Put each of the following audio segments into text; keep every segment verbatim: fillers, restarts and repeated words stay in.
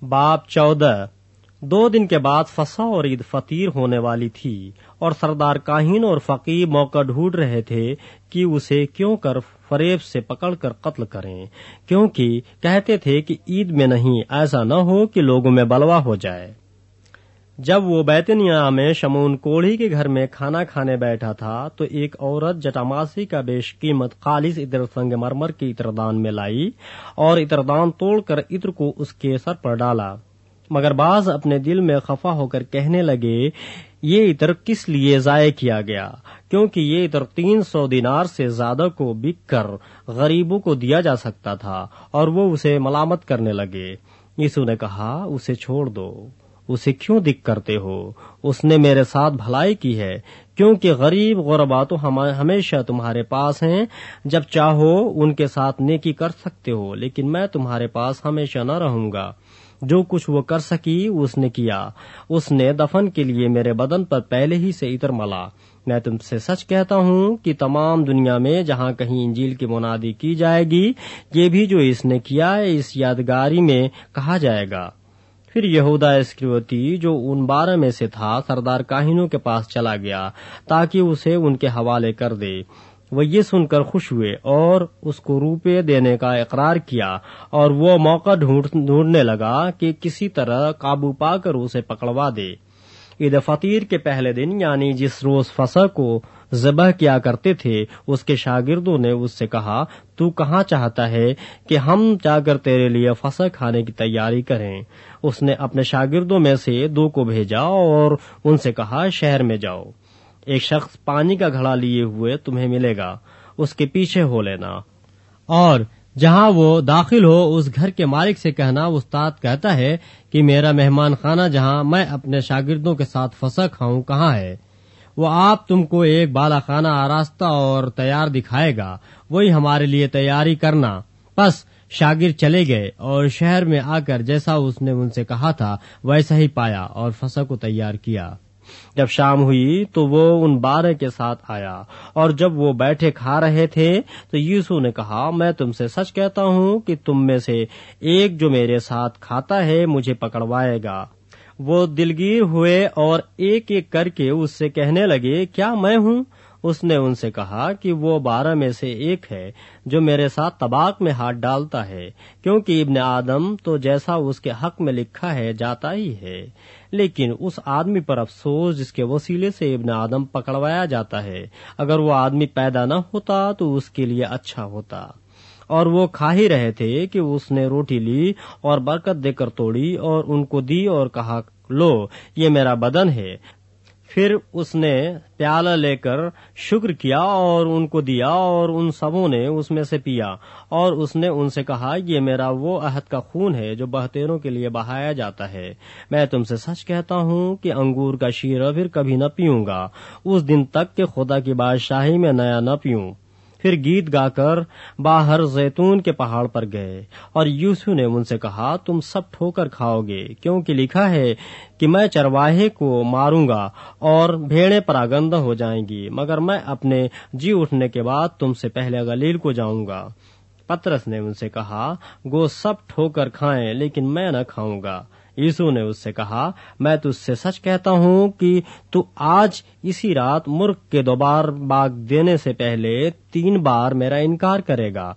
باب چودہ۔ دو دن کے بعد فصح اور عید فطیر ہونے والی تھی، اور سردار کاہن اور فقیہ موقع ڈھونڈ رہے تھے کہ اسے کیوں کر فریب سے پکڑ کر قتل کریں، کیونکہ کہتے تھے کہ عید میں نہیں، ایسا نہ ہو کہ لوگوں میں بلوا ہو جائے۔ جب وہ بیتنیا میں شمعون کوڑھی کے گھر میں کھانا کھانے بیٹھا تھا تو ایک عورت جٹاماسی کا بیش قیمت خالص عطر سنگ مرمر کے عطردان میں لائی اور عطردان توڑ کر عطر کو اس کے سر پر ڈالا، مگر بعض اپنے دل میں خفا ہو کر کہنے لگے یہ عطر کس لیے ضائع کیا گیا، کیونکہ یہ عطر تین سو دینار سے زیادہ کو بک کر غریبوں کو دیا جا سکتا تھا، اور وہ اسے ملامت کرنے لگے۔ یسوع نے کہا اسے چھوڑ دو، اسے کیوں دکھ کرتے ہو؟ اس نے میرے ساتھ بھلائی کی ہے، کیونکہ غریب غربا تو ہمیشہ تمہارے پاس ہیں، جب چاہو ان کے ساتھ نیکی کر سکتے ہو، لیکن میں تمہارے پاس ہمیشہ نہ رہوں گا۔ جو کچھ وہ کر سکی اس نے کیا، اس نے دفن کے لیے میرے بدن پر پہلے ہی سے عطر ملا۔ میں تم سے سچ کہتا ہوں کہ تمام دنیا میں جہاں کہیں انجیل کی منادی کی جائے گی، یہ بھی جو اس نے کیا ہے اس یادگاری میں کہا جائے گا۔ پھر یہودا اسکریوتی جو ان بارہ میں سے تھا سردار کاہنوں کے پاس چلا گیا تاکہ اسے ان کے حوالے کر دے۔ وہ یہ سن کر خوش ہوئے اور اس کو روپے دینے کا اقرار کیا، اور وہ موقع ڈھونڈنے لگا کہ کسی طرح قابو پا کر اسے پکڑوا دے۔ عید فطیر کے پہلے دن یعنی جس روز فصح کو ذبح کیا کرتے تھے، اس کے شاگردوں نے اس سے کہا تو کہاں چاہتا ہے کہ ہم جا کر تیرے لیے فصح کھانے کی تیاری کریں؟ اس نے اپنے شاگردوں میں سے دو کو بھیجا اور ان سے کہا شہر میں جاؤ، ایک شخص پانی کا گھڑا لیے ہوئے تمہیں ملے گا، اس کے پیچھے ہو لینا، اور جہاں وہ داخل ہو اس گھر کے مالک سے کہنا استاد کہتا ہے کہ میرا مہمان خانہ جہاں میں اپنے شاگردوں کے ساتھ فصح کھاؤں کہاں ہے؟ وہ آپ تم کو ایک بالا خانہ آراستہ اور تیار دکھائے گا، وہی ہمارے لیے تیاری کرنا۔ پس شاگرد چلے گئے اور شہر میں آ کر جیسا اس نے ان سے کہا تھا ویسا ہی پایا اور فصح کو تیار کیا۔ جب شام ہوئی تو وہ ان بارہ کے ساتھ آیا، اور جب وہ بیٹھے کھا رہے تھے تو یسوع نے کہا میں تم سے سچ کہتا ہوں کہ تم میں سے ایک جو میرے ساتھ کھاتا ہے مجھے پکڑوائے گا۔ وہ دلگیر ہوئے اور ایک ایک کر کے اس سے کہنے لگے کیا میں ہوں؟ اس نے ان سے کہا کہ وہ بارہ میں سے ایک ہے جو میرے ساتھ طباق میں ہاتھ ڈالتا ہے، کیونکہ ابن آدم تو جیسا اس کے حق میں لکھا ہے جاتا ہی ہے، لیکن اس آدمی پر افسوس جس کے وسیلے سے ابن آدم پکڑوایا جاتا ہے۔ اگر وہ آدمی پیدا نہ ہوتا تو اس کے لیے اچھا ہوتا۔ اور وہ کھا ہی رہے تھے کہ اس نے روٹی لی اور برکت دے کر توڑی اور ان کو دی اور کہا لو یہ میرا بدن ہے۔ پھر اس نے پیالہ لے کر شکر کیا اور ان کو دیا، اور ان سبوں نے اس میں سے پیا، اور اس نے ان سے کہا یہ میرا وہ عہد کا خون ہے جو بہتےروں کے لیے بہایا جاتا ہے۔ میں تم سے سچ کہتا ہوں کہ انگور کا شیرہ پھر کبھی نہ پیوں گا اس دن تک کہ خدا کی بادشاہی میں نیا نہ پیوں۔ پھر گیت گا کر باہر زیتون کے پہاڑ پر گئے، اور یسوع نے ان سے کہا تم سب ٹھوکر کھاؤ گے، کیونکہ لکھا ہے کہ میں چرواہے کو ماروں گا اور بھیڑیں پراگندہ ہو جائیں گی، مگر میں اپنے جی اٹھنے کے بعد تم سے پہلے گلیل کو جاؤں گا۔ پترس نے ان سے کہا گو سب ٹھوکر کھائیں لیکن میں نہ کھاؤں گا۔ یسوع نے اس سے کہا میں تجھ سے سچ کہتا ہوں کہ تو آج اسی رات مرغ کے دوبار باگ دینے سے پہلے تین بار میرا انکار کرے گا۔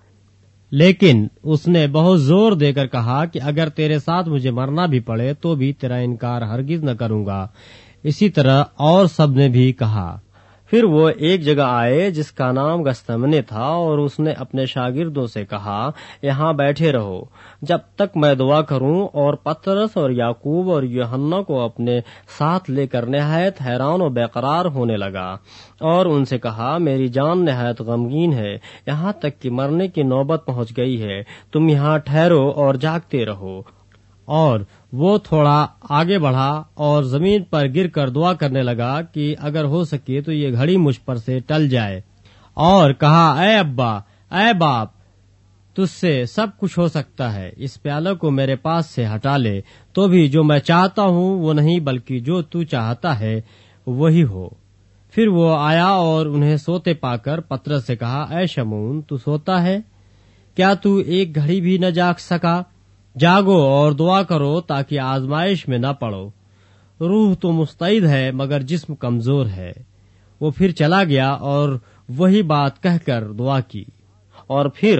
لیکن اس نے بہت زور دے کر کہا کہ اگر تیرے ساتھ مجھے مرنا بھی پڑے تو بھی تیرا انکار ہرگز نہ کروں گا۔ اسی طرح اور سب نے بھی کہا۔ پھر وہ ایک جگہ آئے جس کا نام گستمنے تھا، اور اس نے اپنے شاگردوں سے کہا یہاں بیٹھے رہو جب تک میں دعا کروں، اور پترس اور یعقوب اور یوحنا کو اپنے ساتھ لے کر نہایت حیران و بے قرار ہونے لگا، اور ان سے کہا میری جان نہایت غمگین ہے، یہاں تک کہ مرنے کی نوبت پہنچ گئی ہے، تم یہاں ٹھہرو اور جاگتے رہو۔ اور وہ تھوڑا آگے بڑھا اور زمین پر گر کر دعا کرنے لگا کہ اگر ہو سکے تو یہ گھڑی مجھ پر سے ٹل جائے، اور کہا اے ابا، اے باپ، تجھ سے سب کچھ ہو سکتا ہے، اس پیالہ کو میرے پاس سے ہٹا لے، تو بھی جو میں چاہتا ہوں وہ نہیں بلکہ جو تو چاہتا ہے وہی ہو۔ پھر وہ آیا اور انہیں سوتے پا کر پترس سے کہا اے شمعون تو سوتا ہے، کیا تو ایک گھڑی بھی نہ جاگ سکا؟ جاگو اور دعا کرو تاکہ آزمائش میں نہ پڑو، روح تو مستعد ہے مگر جسم کمزور ہے۔ وہ پھر چلا گیا اور وہی بات کہہ کر دعا کی، اور پھر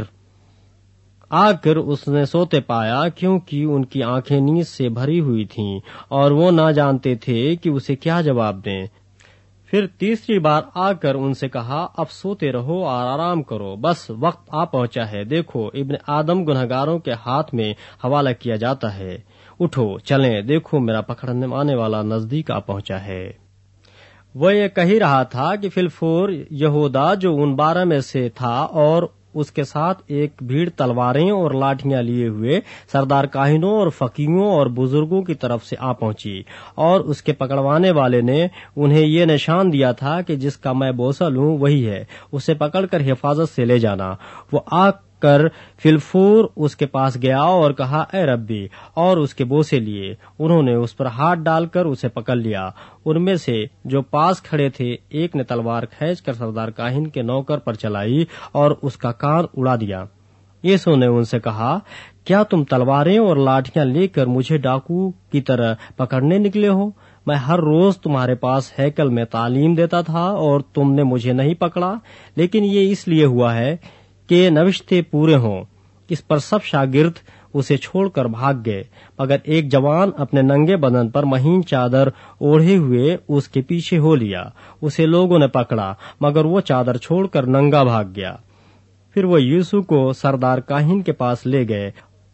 آ کر اس نے سوتے پایا، کیونکہ ان کی آنکھیں نیند سے بھری ہوئی تھیں اور وہ نہ جانتے تھے کہ اسے کیا جواب دیں۔ پھر تیسری بار آ کر ان سے کہا، اب سوتے رہو اور آرام کرو، بس وقت آ پہنچا ہے، دیکھو ابن آدم گنہگاروں کے ہاتھ میں حوالہ کیا جاتا ہے، اٹھو چلیں، دیکھو میرا پکڑنے آنے والا نزدیک آ پہنچا ہے۔ وہ یہ کہہ رہا تھا کہ فی الفور یہودا جو ان بارہ میں سے تھا اور اس کے ساتھ ایک بھیڑ تلواریں اور لاٹھیاں لیے ہوئے سردار کاہنوں اور فقیہوں اور بزرگوں کی طرف سے آ پہنچی، اور اس کے پکڑوانے والے نے انہیں یہ نشان دیا تھا کہ جس کا میں بوسل ہوں وہی ہے، اسے پکڑ کر حفاظت سے لے جانا۔ وہ آ کر فی الفور اس کے پاس گیا اور کہا، اے ربی، اور اس کے بوسے لیے۔ انہوں نے اس پر ہاتھ ڈال کر اسے پکڑ لیا۔ ان میں سے جو پاس کھڑے تھے ایک نے تلوار کھینچ کر سردار کاہن کے نوکر پر چلائی اور اس کا کان اڑا دیا۔ یسوع نے ان سے کہا، کیا تم تلواریں اور لاٹھیاں لے کر مجھے ڈاکو کی طرح پکڑنے نکلے ہو؟ میں ہر روز تمہارے پاس ہیکل میں تعلیم دیتا تھا اور تم نے مجھے نہیں پکڑا، لیکن یہ اس لیے ہوا ہے کہ نوشتے پورے ہوں۔ اس پر سب شاگرد اسے چھوڑ کر بھاگ گئے، مگر ایک جوان اپنے ننگے بدن پر مہین چادر اوڑھے ہوئے اس کے پیچھے ہو لیا۔ اسے لوگوں نے پکڑا، مگر وہ چادر چھوڑ کر ننگا بھاگ گیا۔ پھر وہ یسوع کو سردار کاہن کے پاس لے گئے،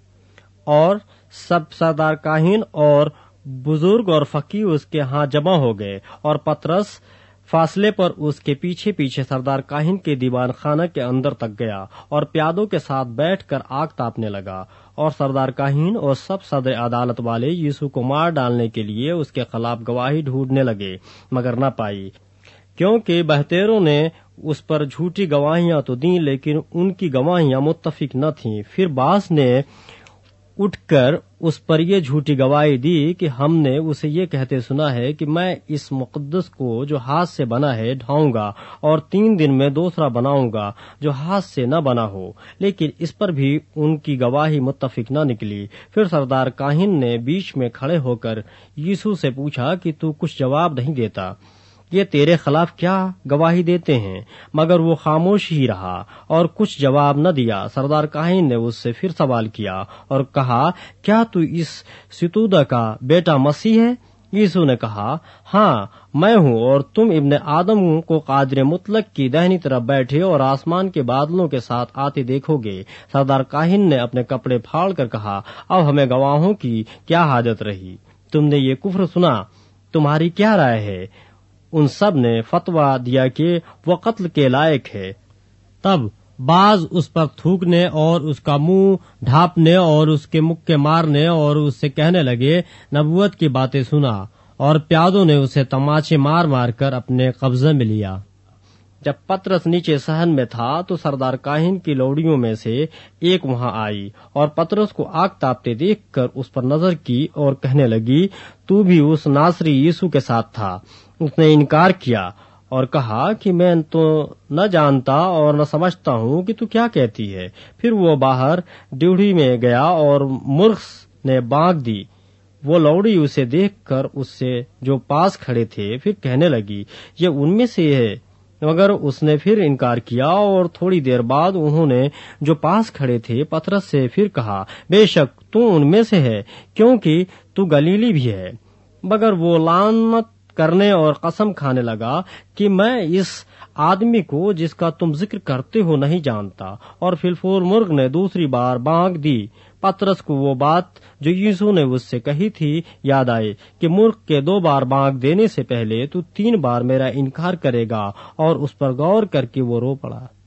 اور سب سردار کاہن اور بزرگ اور فقیہ اس کے ہاں جمع ہو گئے، اور پطرس فاصلے پر اس کے پیچھے پیچھے سردار کاہن کے دیوان خانہ کے اندر تک گیا اور پیادوں کے ساتھ بیٹھ کر آگ تاپنے لگا، اور سردار کاہن اور سب صدر عدالت والے یسوع کو مار ڈالنے کے لیے اس کے خلاف گواہی ڈھونڈنے لگے، مگر نہ پائی، کیونکہ بہتیروں نے اس پر جھوٹی گواہیاں تو دیں لیکن ان کی گواہیاں متفق نہ تھیں۔ پھر بعض نے اٹھ کر اس پر یہ جھوٹی گواہی دی کہ ہم نے اسے یہ کہتے سنا ہے کہ میں اس مقدس کو جو ہاتھ سے بنا ہے ڈھاؤں گا اور تین دن میں دوسرا بناؤں گا جو ہاتھ سے نہ بنا ہو، لیکن اس پر بھی ان کی گواہی متفق نہ نکلی۔ پھر سردار کاہن نے بیچ میں کھڑے ہو کر یسوع سے پوچھا کہ تو کچھ جواب نہیں دیتا، یہ تیرے خلاف کیا گواہی دیتے ہیں؟ مگر وہ خاموش ہی رہا اور کچھ جواب نہ دیا۔ سردار کاہن نے اس سے پھر سوال کیا اور کہا، کیا تو اس ستودہ کا بیٹا مسیح ہے؟ یسوع نے کہا، ہاں میں ہوں، اور تم ابن آدم کو قادر مطلق کی دہنی طرف بیٹھے اور آسمان کے بادلوں کے ساتھ آتے دیکھو گے۔ سردار کاہن نے اپنے کپڑے پھاڑ کر کہا، اب ہمیں گواہوں کی کیا حاجت رہی؟ تم نے یہ کفر سنا، تمہاری کیا رائے ہے؟ ان سب نے فتویٰ دیا کہ وہ قتل کے لائق ہے۔ تب بعض اس پر تھوکنے اور اس کا منہ ڈھانپنے اور اس کے مکے مارنے اور اس سے کہنے لگے، نبوت کی باتیں سنا، اور پیادوں نے اسے تماچے مار مار کر اپنے قبضے میں لیا۔ جب پطرس نیچے صحن میں تھا تو سردار کاہن کی لوڑیوں میں سے ایک وہاں آئی اور پطرس کو آگ تاپتے دیکھ کر اس پر نظر کی اور کہنے لگی، تو بھی اس ناصری یسوع کے ساتھ تھا۔ اس نے انکار کیا اور کہا کہ میں تو نہ جانتا اور نہ سمجھتا ہوں کہ تو کیا کہتی ہے۔ پھر وہ باہر ڈیوڑی میں گیا اور مرغ نے بانگ دی۔ وہ لوڑی اسے دیکھ کر اس سے جو پاس کھڑے تھے پھر کہنے لگی، یہ ان میں سے ہے، مگر اس نے پھر انکار کیا۔ اور تھوڑی دیر بعد انہوں نے جو پاس کھڑے تھے پطرس سے پھر کہا، بے شک تو ان میں سے ہے، کیونکہ تو گلیلی بھی ہے۔ مگر وہ لعنت کرنے اور قسم کھانے لگا کہ میں اس آدمی کو جس کا تم ذکر کرتے ہو نہیں جانتا۔ اور فی الفور مرغ نے دوسری بار بانگ دی۔ پطرس کو وہ بات جو یسوع نے اس سے کہی تھی یاد آئی کہ مرغ کے دو بار بانگ دینے سے پہلے تو تین بار میرا انکار کرے گا، اور اس پر غور کر کے وہ رو پڑا۔